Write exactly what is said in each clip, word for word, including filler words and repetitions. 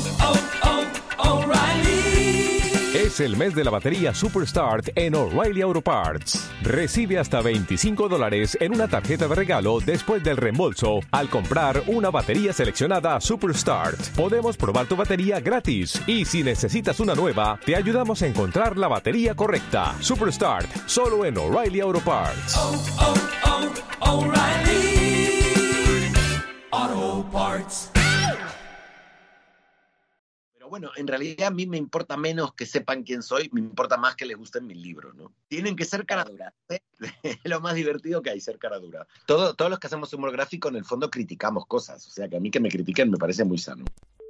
Es el mes de la batería Superstart en O'Reilly Auto Parts. Recibe hasta veinticinco dólares en una tarjeta de regalo después del reembolso al comprar una batería seleccionada Superstart. Podemos probar tu batería gratis y si necesitas una nueva, te ayudamos a encontrar la batería correcta. Superstart, solo en O'Reilly Auto Parts. Oh, oh, oh, O'Reilly Auto Parts. Pero bueno, en realidad a mí me importa menos que sepan quién soy, me importa más que les gusten mis libros, ¿no? Tienen que ser cara dura. ¿eh? Es lo más divertido que hay, ser cara dura. Todo, todos los que hacemos humor gráfico, en el fondo, criticamos cosas. O sea, que a mí que me critiquen me parece muy sano.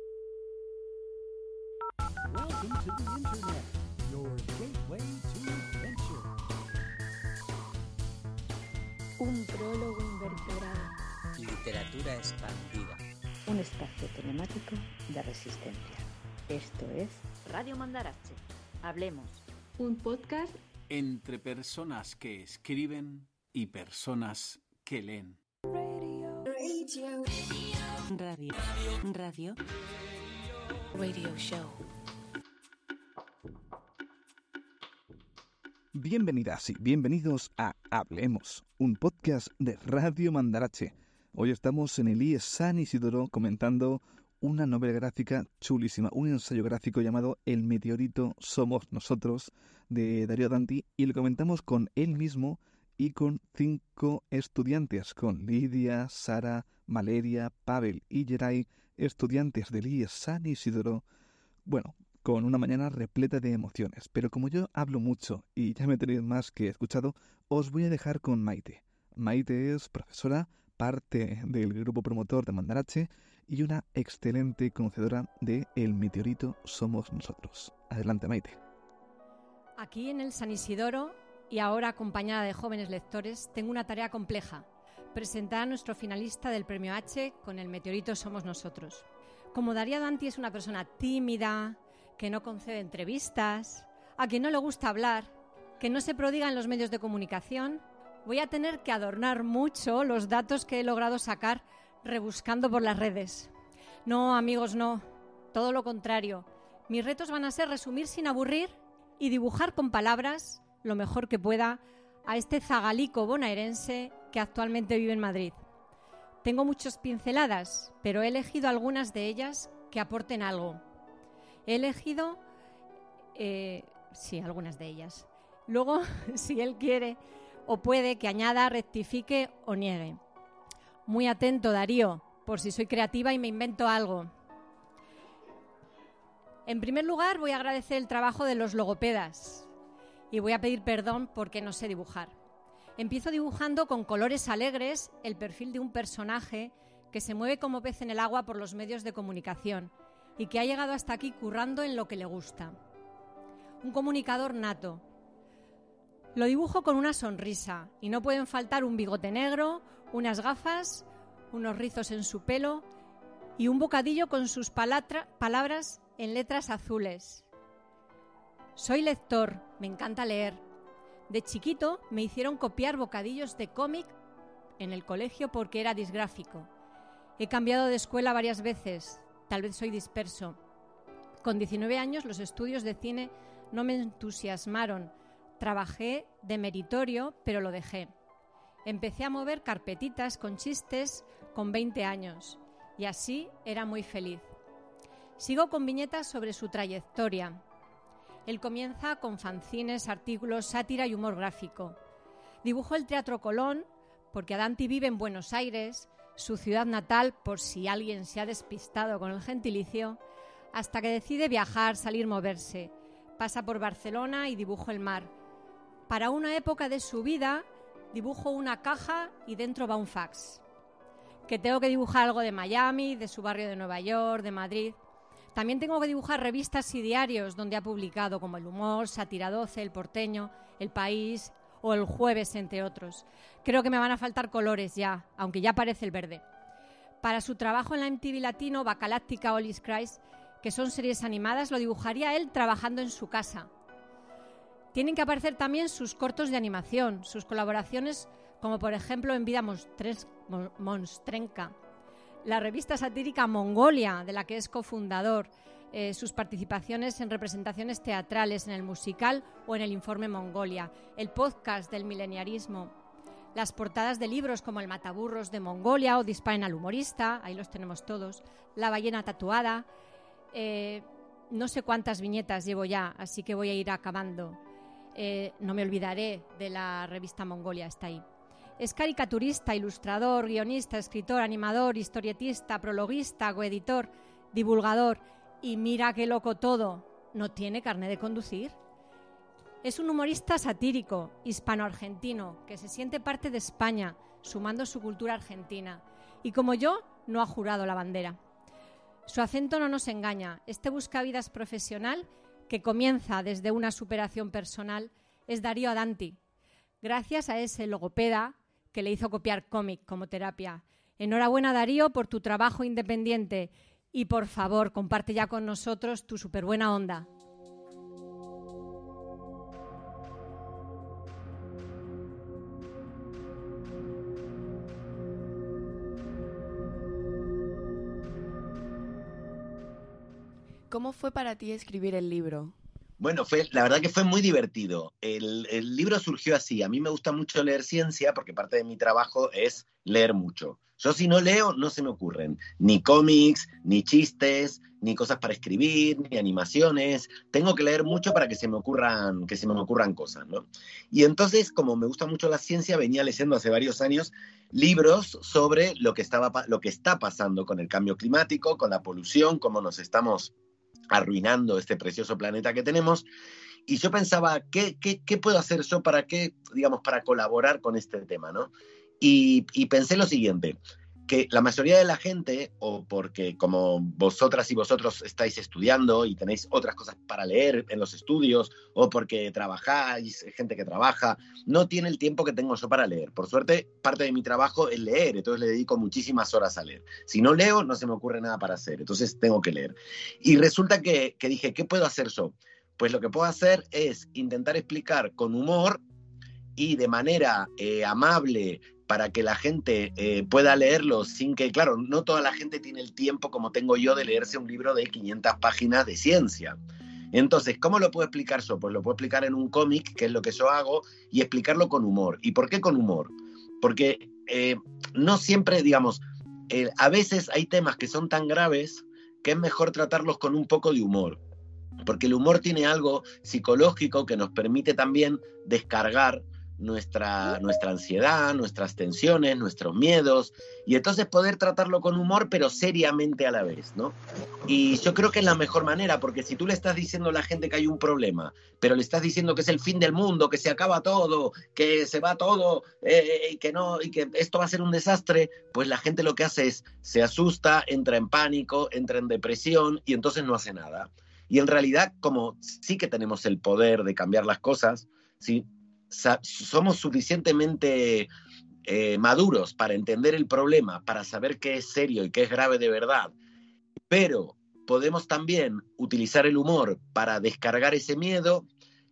Un prólogo invertebrado. Literatura expandida. Un espacio telemático de resistencia. Esto es Radio Mandarache. Hablemos. Un podcast entre personas que escriben y personas que leen. Radio. Radio. Radio. Radio Show. Bienvenidas y bienvenidos a Hablemos, un podcast de Radio Mandarache. Hoy estamos en el I E S San Isidoro comentando una novela gráfica chulísima, un ensayo gráfico llamado El meteorito somos nosotros, de Darío Danti, y lo comentamos con él mismo y con cinco estudiantes, con Lidia, Sara, Valeria, Pavel y Geray, estudiantes del I E S San Isidoro. Bueno, con una mañana repleta de emociones, pero como yo hablo mucho y ya me tenéis más que escuchado, os voy a dejar con Maite. Maite es profesora, parte del grupo promotor de Mandarache y una excelente conocedora de El meteorito somos nosotros. Adelante, Maite. Aquí en el San Isidoro y ahora acompañada de jóvenes lectores, tengo una tarea compleja: presentar a nuestro finalista del Premio H con El meteorito somos nosotros. Como Darío Danti es una persona tímida, que no concede entrevistas, a quien no le gusta hablar, que no se prodiga en los medios de comunicación, voy a tener que adornar mucho los datos que he logrado sacar rebuscando por las redes. No, amigos, no. Todo lo contrario. Mis retos van a ser resumir sin aburrir y dibujar con palabras, lo mejor que pueda, a este zagalico bonaerense que actualmente vive en Madrid. Tengo muchas pinceladas, pero he elegido algunas de ellas que aporten algo. He elegido, eh, sí, algunas de ellas. Luego, si él quiere o puede, que añada, rectifique o niegue. Muy atento, Darío, por si soy creativa y me invento algo. En primer lugar, voy a agradecer el trabajo de los logopedas y voy a pedir perdón porque no sé dibujar. Empiezo dibujando con colores alegres el perfil de un personaje que se mueve como pez en el agua por los medios de comunicación y que ha llegado hasta aquí currando en lo que le gusta. Un comunicador nato. Lo dibujo con una sonrisa y no pueden faltar un bigote negro, unas gafas, unos rizos en su pelo y un bocadillo con sus palatra, palabras en letras azules. Soy lector, me encanta leer. De chiquito me hicieron copiar bocadillos de cómic en el colegio porque era disgráfico. He cambiado de escuela varias veces, tal vez soy disperso. Con diecinueve años los estudios de cine no me entusiasmaron. Trabajé de meritorio, pero lo dejé. Empecé a mover carpetitas con chistes con veinte años y así era muy feliz. Sigo con viñetas sobre su trayectoria. Él comienza con fanzines, artículos, sátira y humor gráfico. Dibujó el Teatro Colón porque Danti vive en Buenos Aires, su ciudad natal, por si alguien se ha despistado con el gentilicio, hasta que decide viajar, salir, moverse. Pasa por Barcelona y dibujo el mar. Para una época de su vida, dibujo una caja y dentro va un fax. Que tengo que dibujar algo de Miami, de su barrio de Nueva York, de Madrid. También tengo que dibujar revistas y diarios donde ha publicado, como El Humor, Sátira doce, El Porteño, El País o El Jueves, entre otros. Creo que me van a faltar colores ya, aunque ya aparece el verde. Para su trabajo en la M T V Latino, Bacaláctica o All Is Christ, que son series animadas, lo dibujaría él trabajando en su casa. Tienen que aparecer también sus cortos de animación, sus colaboraciones, como por ejemplo en Vida Monstrenca. la revista satírica Mongolia, de la que es cofundador, eh, sus participaciones en representaciones teatrales, en el musical o en el informe Mongolia, el podcast del mileniarismo, las portadas de libros como El mataburros de Mongolia o Disparen al humorista, ahí los tenemos todos, La ballena tatuada, eh, no sé cuántas viñetas llevo ya, así que voy a ir acabando. Eh, no me olvidaré de la revista Mongolia, está ahí. Es caricaturista, ilustrador, guionista, escritor, animador, historietista, prologuista, coeditor, divulgador. Y mira qué loco todo, no tiene carné de conducir. Es un humorista satírico, hispano-argentino, que se siente parte de España, sumando su cultura argentina. Y como yo, no ha jurado la bandera. Su acento no nos engaña. Este buscavidas profesional, que comienza desde una superación personal, es Darío Adanti. Gracias a ese logopeda que le hizo copiar cómic como terapia. Enhorabuena, Darío, por tu trabajo independiente. Y por favor, comparte ya con nosotros tu superbuena onda. ¿Cómo fue para ti escribir el libro? Bueno, fue, la verdad que fue muy divertido. El, el libro surgió así. A mí me gusta mucho leer ciencia porque parte de mi trabajo es leer mucho. Yo si no leo, no se me ocurren ni cómics, ni chistes, ni cosas para escribir, ni animaciones. Tengo que leer mucho para que se me ocurran, que se me ocurran cosas, ¿no? Y entonces, como me gusta mucho la ciencia, venía leyendo hace varios años libros sobre lo que, estaba, lo que está pasando con el cambio climático, con la polución, cómo nos estamos arruinando este precioso planeta que tenemos. Y yo pensaba, ¿qué, qué, qué puedo hacer yo para qué, digamos, para colaborar con este tema, ¿no? Y, y pensé lo siguiente, que la mayoría de la gente, o porque como vosotras y vosotros estáis estudiando y tenéis otras cosas para leer en los estudios, o porque trabajáis, gente que trabaja, no tiene el tiempo que tengo yo para leer. Por suerte, parte de mi trabajo es leer, entonces le dedico muchísimas horas a leer. Si no leo, no se me ocurre nada para hacer, entonces tengo que leer. Y resulta que, que dije, ¿qué puedo hacer yo? Pues lo que puedo hacer es intentar explicar con humor y de manera eh, amable, para que la gente eh, pueda leerlo sin que, claro, no toda la gente tiene el tiempo como tengo yo de leerse un libro de quinientas páginas de ciencia. Entonces, ¿cómo lo puedo explicar yo? Pues lo puedo explicar en un cómic, que es lo que yo hago, y explicarlo con humor. ¿Y por qué con humor? Porque eh, no siempre, digamos, eh, a veces hay temas que son tan graves que es mejor tratarlos con un poco de humor. Porque el humor tiene algo psicológico que nos permite también descargar Nuestra, nuestra ansiedad, nuestras tensiones, nuestros miedos, y entonces poder tratarlo con humor, pero seriamente a la vez, ¿no? Y yo creo que es la mejor manera, porque si tú le estás diciendo a la gente que hay un problema, pero le estás diciendo que es el fin del mundo, que se acaba todo, que se va todo, eh, y que no, y que esto va a ser un desastre, pues la gente lo que hace es, se asusta, entra en pánico, entra en depresión, y entonces no hace nada. Y en realidad, como sí que tenemos el poder de cambiar las cosas, ¿sí? Somos suficientemente eh, maduros para entender el problema, para saber qué es serio y qué es grave de verdad, pero podemos también utilizar el humor para descargar ese miedo,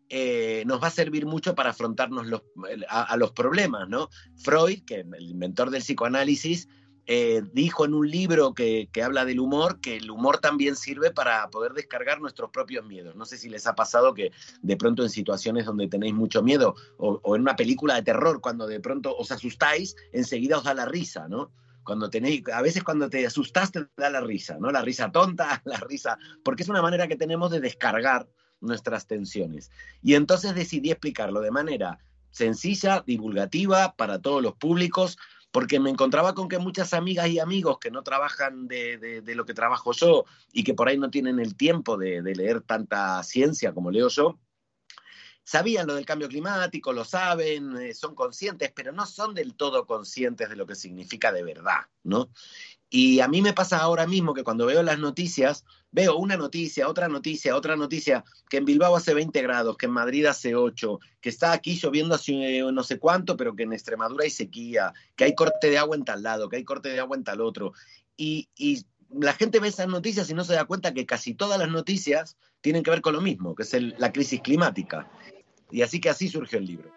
eh, nos va a servir mucho para afrontarnos los, a, a los problemas, ¿no? Freud, que el inventor del psicoanálisis, Eh, dijo en un libro que, que habla del humor, que el humor también sirve para poder descargar nuestros propios miedos. No sé si les ha pasado que de pronto en situaciones donde tenéis mucho miedo, o, o en una película de terror, cuando de pronto os asustáis, enseguida os da la risa, ¿no? Cuando tenéis, a veces cuando te asustas te da la risa, ¿no? La risa tonta, la risa, porque es una manera que tenemos de descargar nuestras tensiones. Y entonces decidí explicarlo de manera sencilla, divulgativa, para todos los públicos, porque me encontraba con que muchas amigas y amigos que no trabajan de, de, de lo que trabajo yo y que por ahí no tienen el tiempo de, de leer tanta ciencia como leo yo, sabían lo del cambio climático, lo saben, eh, son conscientes, pero no son del todo conscientes de lo que significa de verdad, ¿no? Y a mí me pasa ahora mismo que cuando veo las noticias, veo una noticia, otra noticia, otra noticia, que en Bilbao hace veinte grados, que en Madrid hace ocho, que está aquí lloviendo hace no sé cuánto, pero que en Extremadura hay sequía, que hay corte de agua en tal lado, que hay corte de agua en tal otro. Y, y la gente ve esas noticias y no se da cuenta que casi todas las noticias tienen que ver con lo mismo, que es el, la crisis climática. Y así que así surgió el libro.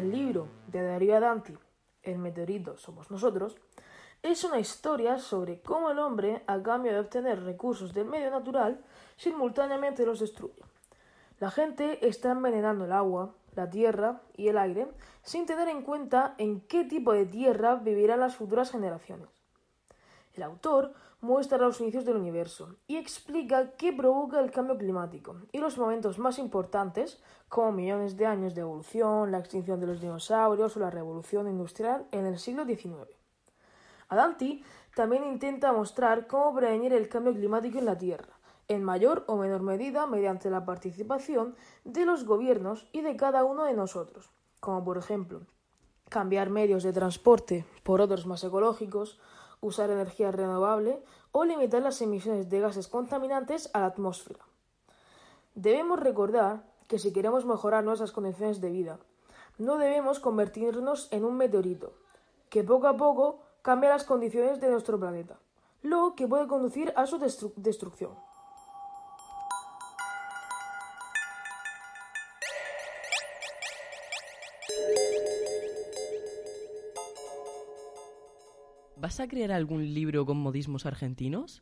el libro de Darío Adanti, El meteorito somos nosotros, es una historia sobre cómo el hombre, a cambio de obtener recursos del medio natural, simultáneamente los destruye. La gente está envenenando el agua, la tierra y el aire sin tener en cuenta en qué tipo de tierra vivirán las futuras generaciones. El autor muestra los inicios del universo y explica qué provoca el cambio climático y los momentos más importantes, como millones de años de evolución, la extinción de los dinosaurios o la revolución industrial en el siglo diecinueve. Adanti también intenta mostrar cómo prevenir el cambio climático en la Tierra, en mayor o menor medida mediante la participación de los gobiernos y de cada uno de nosotros, como por ejemplo, cambiar medios de transporte por otros más ecológicos, usar energía renovable o limitar las emisiones de gases contaminantes a la atmósfera. Debemos recordar que si queremos mejorar nuestras condiciones de vida, no debemos convertirnos en un meteorito, que poco a poco cambia las condiciones de nuestro planeta, lo que puede conducir a su destru- destrucción. ¿Vas a crear algún libro con modismos argentinos?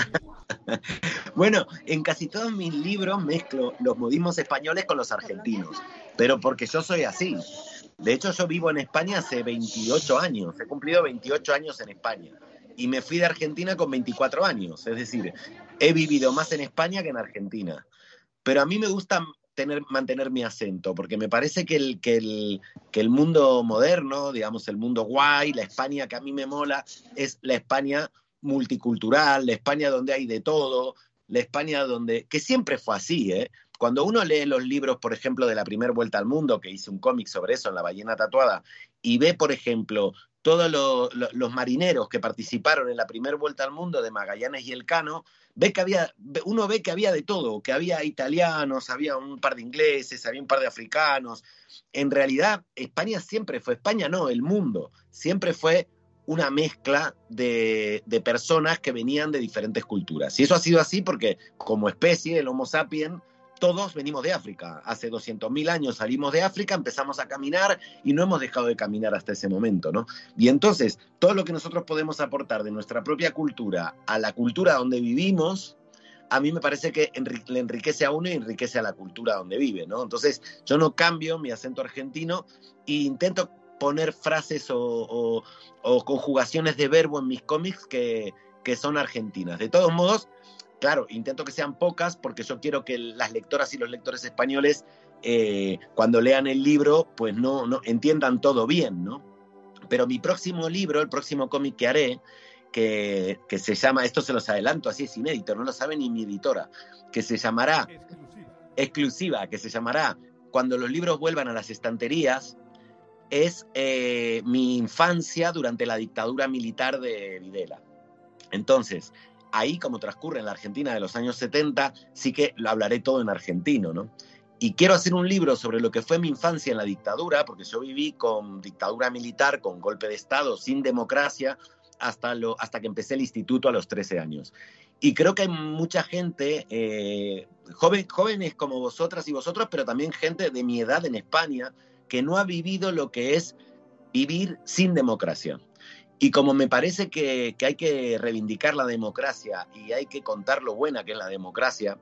Bueno, en casi todos mis libros mezclo los modismos españoles con los argentinos, pero porque yo soy así. De hecho, yo vivo en España hace veintiocho años, he cumplido veintiocho años en España y me fui de Argentina con veinticuatro años, es decir, he vivido más en España que en Argentina. Pero a mí me gusta tener, mantener mi acento, porque me parece que el, que, el, que el mundo moderno, digamos, el mundo guay, la España que a mí me mola, es la España multicultural, la España donde hay de todo, la España donde, que siempre fue así, ¿eh? Cuando uno lee los libros, por ejemplo, de la Primera Vuelta al Mundo, que hice un cómic sobre eso, en La ballena tatuada, y ve, por ejemplo, todos lo, lo, los marineros que participaron en la Primera Vuelta al Mundo de Magallanes y Elcano, ve que había, uno ve que había de todo, que había italianos, había un par de ingleses, había un par de africanos. En realidad, España siempre fue, España no, el mundo, siempre fue una mezcla de, de personas que venían de diferentes culturas. Y eso ha sido así porque, como especie, el Homo sapiens, todos venimos de África. Hace doscientos mil años salimos de África, empezamos a caminar y no hemos dejado de caminar hasta ese momento, ¿no? Y entonces, todo lo que nosotros podemos aportar de nuestra propia cultura a la cultura donde vivimos, a mí me parece que enri- le enriquece a uno y enriquece a la cultura donde vive, ¿no? Entonces, yo no cambio mi acento argentino e intento poner frases o, o, o conjugaciones de verbo en mis cómics que, que son argentinas. De todos modos, claro, intento que sean pocas porque yo quiero que las lectoras y los lectores españoles, eh, cuando lean el libro, pues no, no entiendan todo bien, ¿no? Pero mi próximo libro, el próximo cómic que haré, que, que se llama, esto se los adelanto, así es inédito, no lo sabe ni mi editora, que se llamará, exclusiva, exclusiva que se llamará Cuando los libros vuelvan a las estanterías, es eh, mi infancia durante la dictadura militar de Videla. Entonces, ahí, como transcurre en la Argentina de los años setenta, sí que lo hablaré todo en argentino, ¿no? Y quiero hacer un libro sobre lo que fue mi infancia en la dictadura, porque yo viví con dictadura militar, con golpe de Estado, sin democracia, hasta, lo, hasta que empecé el instituto a los trece años. Y creo que hay mucha gente, eh, joven, jóvenes como vosotras y vosotros, pero también gente de mi edad en España, que no ha vivido lo que es vivir sin democracia. Y como me parece que, que hay que reivindicar la democracia y hay que contar lo buena que es la democracia,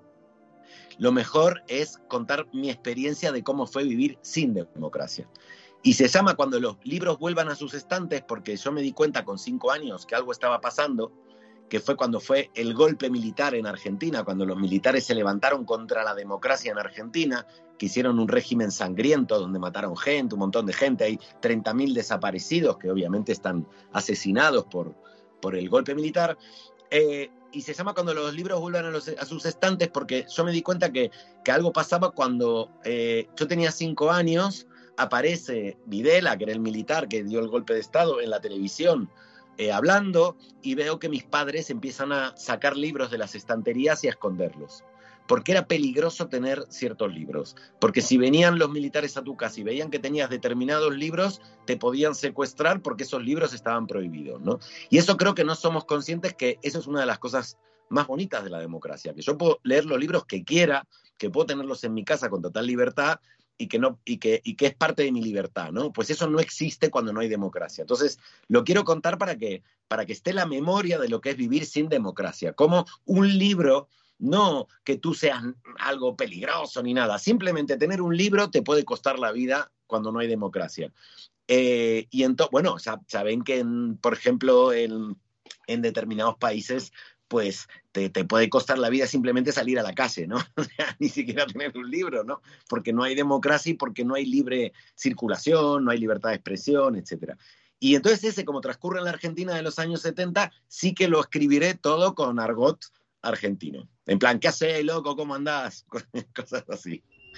lo mejor es contar mi experiencia de cómo fue vivir sin democracia. Y se llama Cuando los libros vuelvan a sus estantes, porque yo me di cuenta con cinco años que algo estaba pasando, que fue cuando fue el golpe militar en Argentina, cuando los militares se levantaron contra la democracia en Argentina, que hicieron un régimen sangriento donde mataron gente, un montón de gente, hay treinta mil desaparecidos que obviamente están asesinados por, por el golpe militar, eh, y se llama Cuando los libros vuelvan a, los, a sus estantes, porque yo me di cuenta que, que algo pasaba cuando eh, yo tenía cinco años, aparece Videla, que era el militar que dio el golpe de Estado, en la televisión, Eh, hablando, y veo que mis padres empiezan a sacar libros de las estanterías y a esconderlos, porque era peligroso tener ciertos libros, porque si venían los militares a tu casa y veían que tenías determinados libros, te podían secuestrar porque esos libros estaban prohibidos, ¿no? Y eso creo que no somos conscientes, que eso es una de las cosas más bonitas de la democracia, que yo puedo leer los libros que quiera, que puedo tenerlos en mi casa con total libertad, y que, no, y, que, y que es parte de mi libertad, ¿no? Pues eso no existe cuando no hay democracia. Entonces, lo quiero contar para que, para que esté la memoria de lo que es vivir sin democracia. Como un libro, no que tú seas algo peligroso ni nada, simplemente tener un libro te puede costar la vida cuando no hay democracia. Eh, y entonces, bueno, saben que, en, por ejemplo, en, en determinados países, pues te, te puede costar la vida simplemente salir a la calle, ¿no? O sea, ni siquiera tener un libro, ¿no? Porque no hay democracia y porque no hay libre circulación, no hay libertad de expresión, etcétera. Y entonces ese, como transcurre en la Argentina de los años setenta, sí que lo escribiré todo con argot argentino. En plan, ¿qué haces, loco? ¿Cómo andás? Cosas así.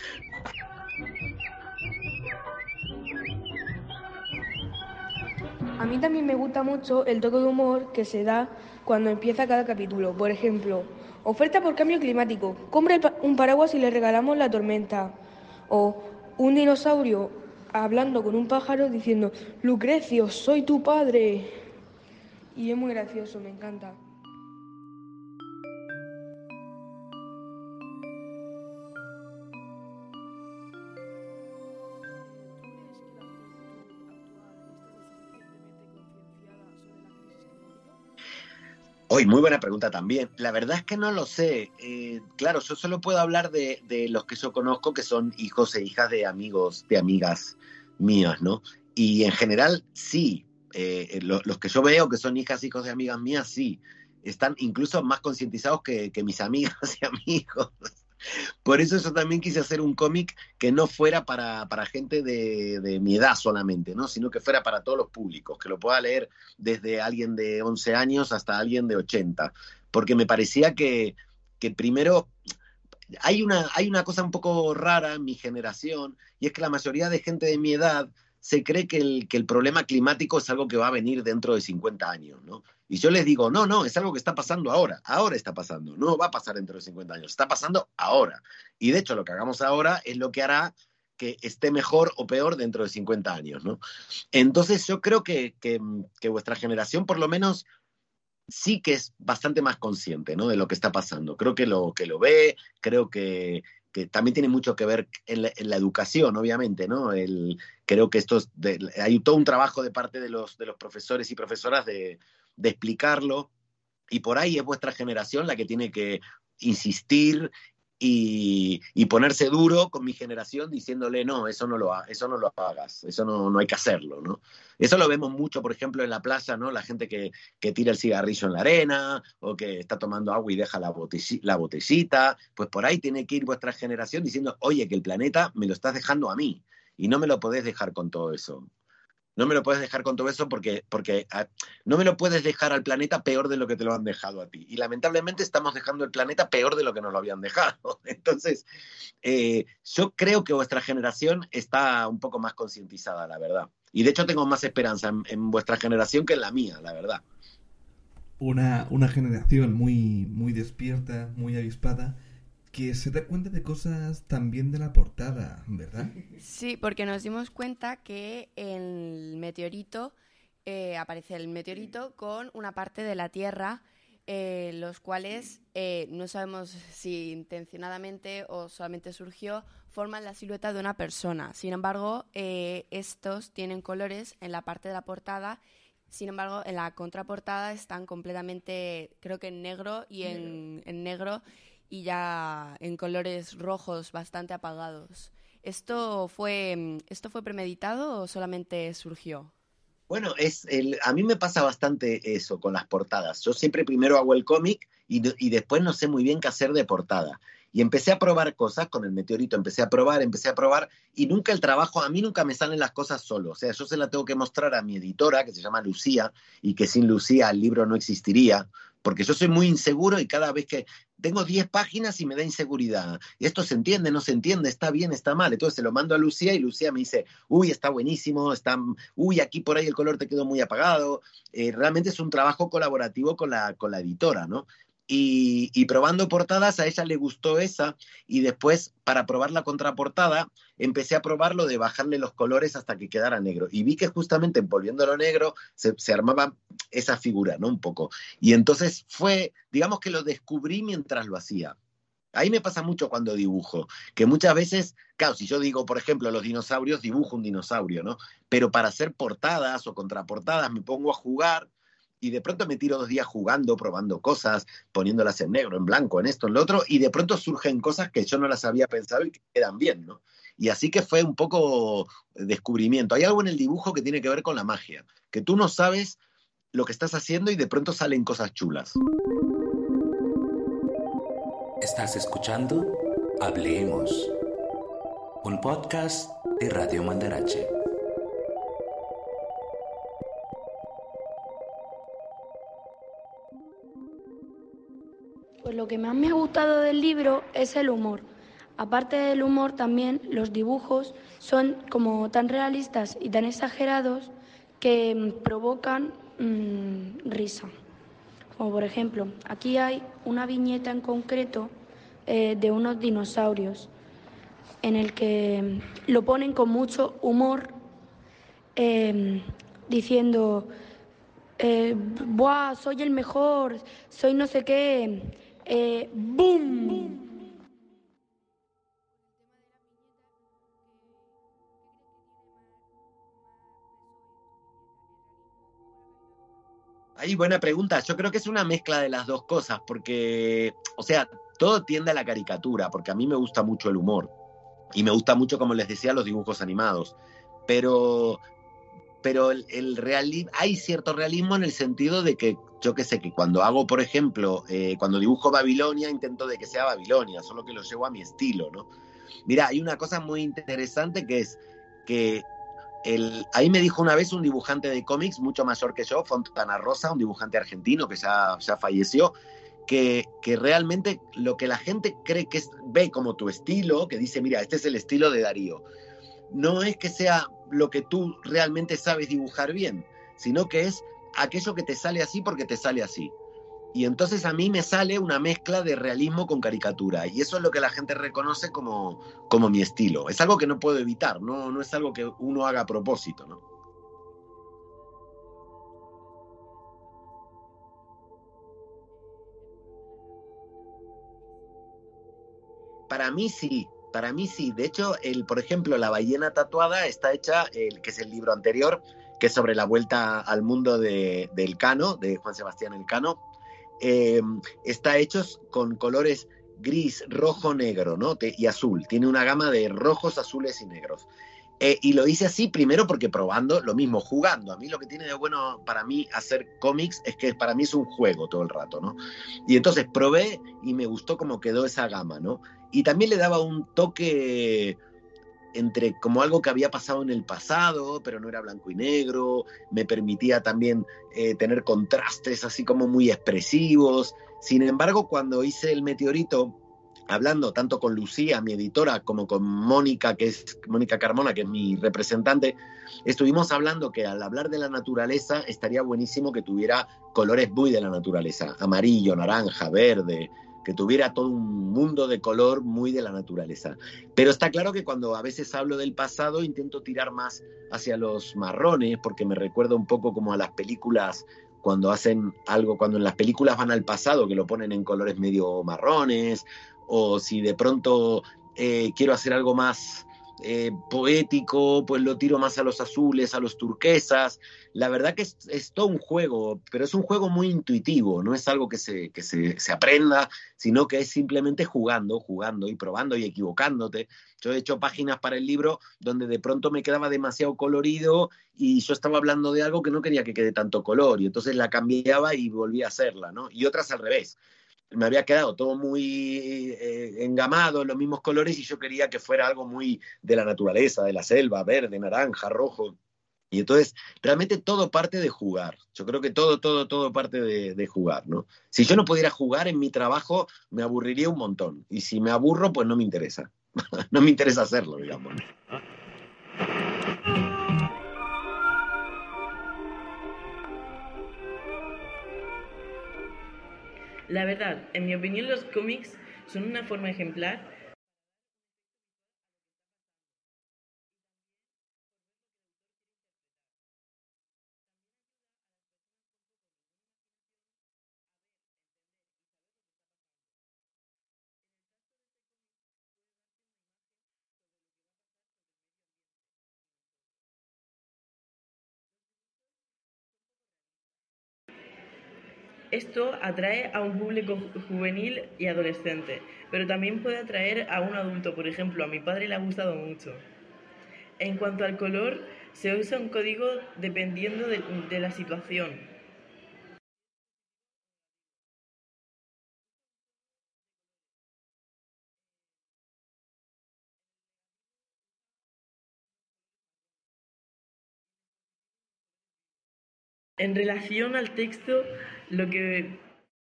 A mí también me gusta mucho el toque de humor que se da cuando empieza cada capítulo. Por ejemplo, oferta por cambio climático. Compra un paraguas y le regalamos la tormenta. O un dinosaurio hablando con un pájaro diciendo, Lucrecio, soy tu padre. Y es muy gracioso, me encanta. Hoy, muy buena pregunta también. La verdad es que no lo sé. Eh, claro, yo solo puedo hablar de, de los que yo conozco, que son hijos e hijas de amigos, de amigas mías, ¿no? Y en general, sí. Eh, lo, los que yo veo que son hijas, hijos de amigas mías, sí. Están incluso más concientizados que, que mis amigas y amigos. Por eso yo también quise hacer un cómic que no fuera para, para gente de, de mi edad solamente, ¿no? Sino que fuera para todos los públicos, que lo pueda leer desde alguien de once años hasta alguien de ochenta. Porque me parecía que, que primero hay una, hay una cosa un poco rara en mi generación, y es que la mayoría de gente de mi edad se cree que el, que el problema climático es algo que va a venir dentro de cincuenta años, ¿no? Y yo les digo, no, no, es algo que está pasando ahora, ahora está pasando, no va a pasar dentro de cincuenta años, está pasando ahora. Y de hecho lo que hagamos ahora es lo que hará que esté mejor o peor dentro de cincuenta años, ¿no? Entonces yo creo que, que, que vuestra generación por lo menos sí que es bastante más consciente, ¿no? De lo que está pasando. Creo que lo, que lo ve, creo que, que también tiene mucho que ver en la, en la educación, obviamente, ¿no? El, creo que esto es de, hay todo un trabajo de parte de los, de los profesores y profesoras de de explicarlo, y por ahí es vuestra generación la que tiene que insistir y, y ponerse duro con mi generación diciéndole, no, eso no lo, ha, eso no lo hagas, eso no, no hay que hacerlo, ¿no? Eso lo vemos mucho, por ejemplo, en la playa, ¿no? La gente que, que tira el cigarrillo en la arena o que está tomando agua y deja la, botell- la botellita, pues por ahí tiene que ir vuestra generación diciendo, oye, que el planeta me lo estás dejando a mí y no me lo podés dejar con todo eso. No me lo puedes dejar con todo eso porque, porque a, no me lo puedes dejar al planeta peor de lo que te lo han dejado a ti. Y lamentablemente estamos dejando el planeta peor de lo que nos lo habían dejado. Entonces, eh, yo creo que vuestra generación está un poco más concientizada, la verdad. Y de hecho tengo más esperanza en, en vuestra generación que en la mía, la verdad. Una, una generación muy, muy despierta, muy avispada, que se da cuenta de cosas también de la portada, ¿verdad? Sí, porque nos dimos cuenta que el meteorito, eh, aparece el meteorito con una parte de la Tierra, eh, los cuales, eh, no sabemos si intencionadamente o solamente surgió, forman la silueta de una persona. Sin embargo, eh, estos tienen colores en la parte de la portada. Sin embargo, en la contraportada están completamente, creo que en negro y en, en negro, y ya en colores rojos bastante apagados. ¿Esto fue, esto fue premeditado o solamente surgió? Bueno, es el, a mí me pasa bastante eso con las portadas. Yo siempre primero hago el cómic y, y después no sé muy bien qué hacer de portada. Y empecé a probar cosas con el meteorito, empecé a probar, empecé a probar, y nunca el trabajo, a mí nunca me salen las cosas solo. O sea, yo se la tengo que mostrar a mi editora, que se llama Lucía, y que sin Lucía el libro no existiría, porque yo soy muy inseguro y cada vez que tengo diez páginas y me da inseguridad. Y esto se entiende, no se entiende, está bien, está mal. Entonces se lo mando a Lucía y Lucía me dice, uy, está buenísimo, está, uy, aquí por ahí el color te quedó muy apagado. Eh, realmente es un trabajo colaborativo con la, con la editora, ¿no? Y, y probando portadas, a ella le gustó esa, y después para probar la contraportada empecé a probarlo de bajarle los colores hasta que quedara negro, y vi que justamente volviéndolo negro se, se armaba esa figura, ¿no? Un poco, y entonces fue, digamos que lo descubrí mientras lo hacía. Ahí me pasa mucho cuando dibujo, que muchas veces, claro, si yo digo, por ejemplo, los dinosaurios, dibujo un dinosaurio, ¿no? Pero para hacer portadas o contraportadas me pongo a jugar y de pronto me tiro dos días jugando, probando cosas, poniéndolas en negro, en blanco, en esto, en lo otro, y de pronto surgen cosas que yo no las había pensado y que quedan bien, ¿no? Y así que fue un poco descubrimiento. Hay algo en el dibujo que tiene que ver con la magia, que tú no sabes lo que estás haciendo y de pronto salen cosas chulas. Estás escuchando Hablemos, un podcast de Radio Mandarache. Pues lo que más me ha gustado del libro es el humor. Aparte del humor, también los dibujos son como tan realistas y tan exagerados que mm, provocan mmm, risa. Como por ejemplo, aquí hay una viñeta en concreto eh, de unos dinosaurios en el que mm, lo ponen con mucho humor eh, diciendo eh, ¡buah, soy el mejor! Soy no sé qué. Eh, ¡Boom! Ahí, buena pregunta. Yo creo que es una mezcla de las dos cosas, porque, o sea, todo tiende a la caricatura, porque a mí me gusta mucho el humor. Y me gusta mucho, como les decía, los dibujos animados. Pero, pero el, el realismo, hay cierto realismo en el sentido de que, yo qué sé, que cuando hago, por ejemplo, eh, cuando dibujo Babilonia, intento de que sea Babilonia, solo que lo llevo a mi estilo, ¿no? Mira, hay una cosa muy interesante que es que el, ahí me dijo una vez un dibujante de cómics mucho mayor que yo, Fontana Rosa, un dibujante argentino que ya, ya falleció, que, que realmente lo que la gente cree que es, ve como tu estilo, que dice, mira, este es el estilo de Darío, no es que sea lo que tú realmente sabes dibujar bien, sino que es aquello que te sale así porque te sale así. Y entonces a mí me sale una mezcla de realismo con caricatura. Y eso es lo que la gente reconoce como, como mi estilo. Es algo que no puedo evitar, no, no es algo que uno haga a propósito, ¿no? Para mí sí, para mí sí. De hecho, el, por ejemplo, La ballena tatuada está hecha, el, que es el libro anterior, que es sobre la vuelta al mundo de, de Elcano, de Juan Sebastián Elcano. Eh, está hecho con colores gris, rojo, negro, ¿no? Te, y azul. Tiene una gama de rojos, azules y negros. Eh, y lo hice así primero porque probando, lo mismo, jugando. A mí lo que tiene de bueno para mí hacer cómics es que para mí es un juego todo el rato, ¿no? Y entonces probé y me gustó cómo quedó esa gama, ¿no? Y también le daba un toque entre como algo que había pasado en el pasado, pero no era blanco y negro, me permitía también eh, tener contrastes así como muy expresivos. Sin embargo, cuando hice El meteorito, hablando tanto con Lucía, mi editora, como con Mónica, que es Mónica Carmona, que es mi representante, estuvimos hablando que al hablar de la naturaleza estaría buenísimo que tuviera colores muy de la naturaleza, amarillo, naranja, verde, que tuviera todo un mundo de color muy de la naturaleza. Pero está claro que cuando a veces hablo del pasado intento tirar más hacia los marrones, porque me recuerda un poco como a las películas cuando hacen algo, cuando en las películas van al pasado, que lo ponen en colores medio marrones, o si de pronto eh, quiero hacer algo más eh, poético, pues lo tiro más a los azules, a los turquesas. La verdad que es, es todo un juego, pero es un juego muy intuitivo, no es algo que, se, que se, se aprenda, sino que es simplemente jugando, jugando y probando y equivocándote. Yo he hecho páginas para el libro donde de pronto me quedaba demasiado colorido y yo estaba hablando de algo que no quería que quede tanto color, y entonces la cambiaba y volví a hacerla, ¿no? Y otras al revés. Me había quedado todo muy eh, engamado, en los mismos colores, y yo quería que fuera algo muy de la naturaleza, de la selva, verde, naranja, rojo. Y entonces, realmente todo parte de jugar. Yo creo que todo, todo, todo parte de, de jugar, ¿no? Si yo no pudiera jugar en mi trabajo, me aburriría un montón. Y si me aburro, pues no me interesa. No me interesa hacerlo, digamos. La verdad, en mi opinión, los cómics son una forma ejemplar Esto atrae a un público juvenil y adolescente, pero también puede atraer a un adulto. Por ejemplo, a mi padre le ha gustado mucho. En cuanto al color, se usa un código dependiendo de, de la situación. En relación al texto, lo que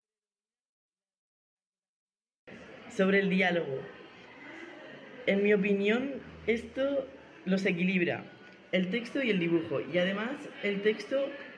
sobre el diálogo. En mi opinión, esto los equilibra, el texto y el dibujo. Y además, el texto...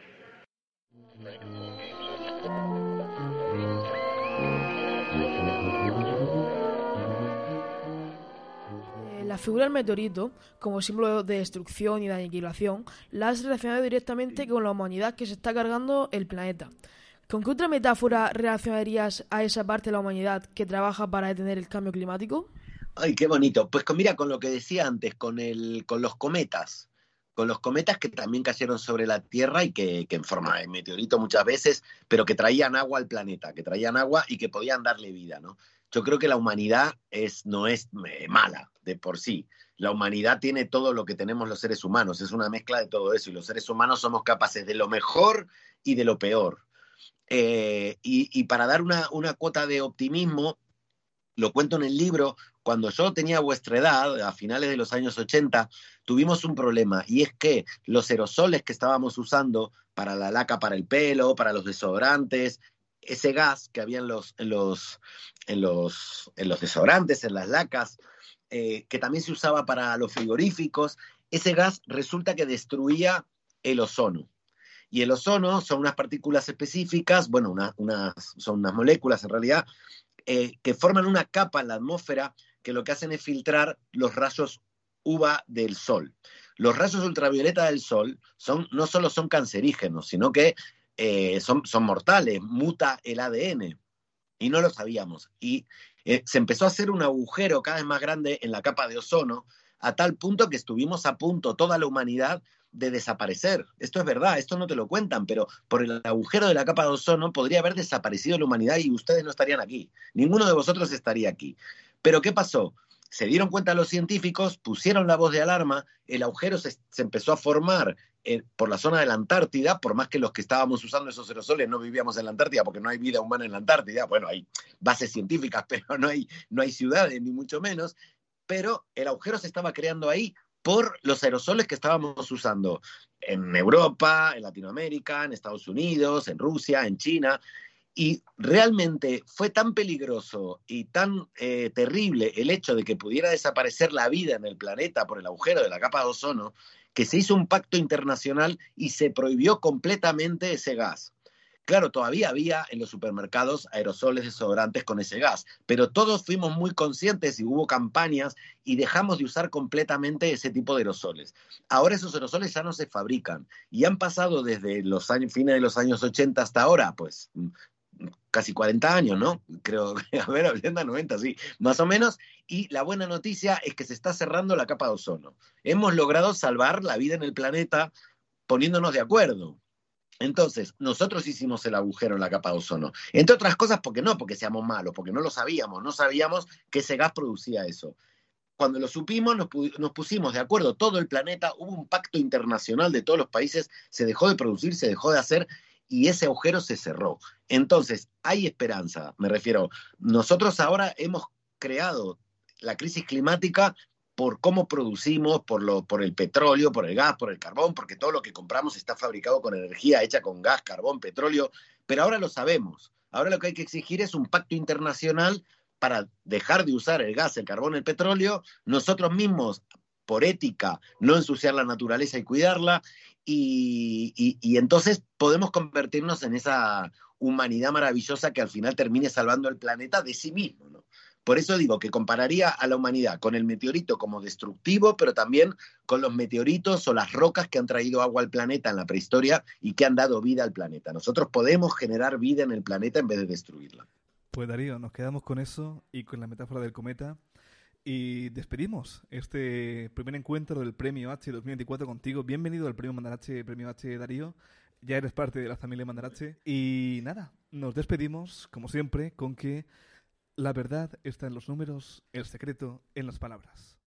La figura del meteorito, como símbolo de destrucción y de aniquilación, la has relacionado directamente con la humanidad que se está cargando el planeta. ¿Con qué otra metáfora relacionarías a esa parte de la humanidad que trabaja para detener el cambio climático? Ay, qué bonito. Pues con, mira, con lo que decía antes, con, el, con los cometas. Con los cometas que también cayeron sobre la Tierra y que, que en forma de meteorito muchas veces, pero que traían agua al planeta, que traían agua y que podían darle vida, ¿no? Yo creo que la humanidad es, no es eh, mala de por sí. La humanidad tiene todo lo que tenemos los seres humanos, es una mezcla de todo eso, y los seres humanos somos capaces de lo mejor y de lo peor. Eh, y, y para dar una, una cuota de optimismo, lo cuento en el libro, cuando yo tenía vuestra edad, a finales de los años ochenta, tuvimos un problema, y es que los aerosoles que estábamos usando para la laca para el pelo, para los desodorantes, ese gas que había en los, en los, en los, en los desodorantes, en las lacas, eh, que también se usaba para los frigoríficos, ese gas resulta que destruía el ozono. Y el ozono son unas partículas específicas, bueno, una, unas, son unas moléculas en realidad, eh, que forman una capa en la atmósfera que lo que hacen es filtrar los rayos U V A del sol. Los rayos ultravioleta del sol son, no solo son cancerígenos, sino que eh, son, son mortales, muta el A D N. Y no lo sabíamos. Y eh, se empezó a hacer un agujero cada vez más grande en la capa de ozono, a tal punto que estuvimos a punto, toda la humanidad, de desaparecer. Esto es verdad, esto no te lo cuentan, pero por el agujero de la capa de ozono podría haber desaparecido la humanidad y ustedes no estarían aquí. Ninguno de vosotros estaría aquí. Pero ¿qué pasó? Se dieron cuenta los científicos, pusieron la voz de alarma, el agujero se, se empezó a formar eh, por la zona de la Antártida, por más que los que estábamos usando esos aerosoles no vivíamos en la Antártida, porque no hay vida humana en la Antártida. Bueno, hay bases científicas, pero no hay, no hay ciudades, ni mucho menos. Pero el agujero se estaba creando ahí por los aerosoles que estábamos usando en Europa, en Latinoamérica, en Estados Unidos, en Rusia, en China. Y realmente fue tan peligroso y tan eh, terrible el hecho de que pudiera desaparecer la vida en el planeta por el agujero de la capa de ozono, que se hizo un pacto internacional y se prohibió completamente ese gas. Claro, todavía había en los supermercados aerosoles desodorantes con ese gas, pero todos fuimos muy conscientes y hubo campañas y dejamos de usar completamente ese tipo de aerosoles. Ahora esos aerosoles ya no se fabrican y han pasado desde los años, fines de los años ochenta hasta ahora, pues casi cuarenta años, ¿no? Creo, a ver, ochenta, noventa, sí, más o menos. Y la buena noticia es que se está cerrando la capa de ozono. Hemos logrado salvar la vida en el planeta poniéndonos de acuerdo. Entonces, nosotros hicimos el agujero en la capa de ozono. Entre otras cosas, porque no, porque seamos malos, porque no lo sabíamos, no sabíamos que ese gas producía eso. Cuando lo supimos, nos, nos pusimos de acuerdo, todo el planeta, hubo un pacto internacional de todos los países, se dejó de producir, se dejó de hacer, y ese agujero se cerró. Entonces, hay esperanza, me refiero. Nosotros ahora hemos creado la crisis climática por cómo producimos, por, lo, por el petróleo, por el gas, por el carbón, porque todo lo que compramos está fabricado con energía hecha con gas, carbón, petróleo, pero ahora lo sabemos. Ahora lo que hay que exigir es un pacto internacional para dejar de usar el gas, el carbón, el petróleo, nosotros mismos, por ética, no ensuciar la naturaleza y cuidarla, y, y, y entonces podemos convertirnos en esa humanidad maravillosa que al final termine salvando el planeta de sí mismo, ¿no? Por eso digo que compararía a la humanidad con el meteorito como destructivo, pero también con los meteoritos o las rocas que han traído agua al planeta en la prehistoria y que han dado vida al planeta. Nosotros podemos generar vida en el planeta en vez de destruirla. Pues Darío, nos quedamos con eso y con la metáfora del cometa y despedimos este primer encuentro del Premio H dos mil veinticuatro contigo. Bienvenido al Premio Mandarache, Premio H, Darío. ya eres parte de la familia Mandarache. Y nada, nos despedimos, como siempre, con que la verdad está en los números, el secreto en las palabras.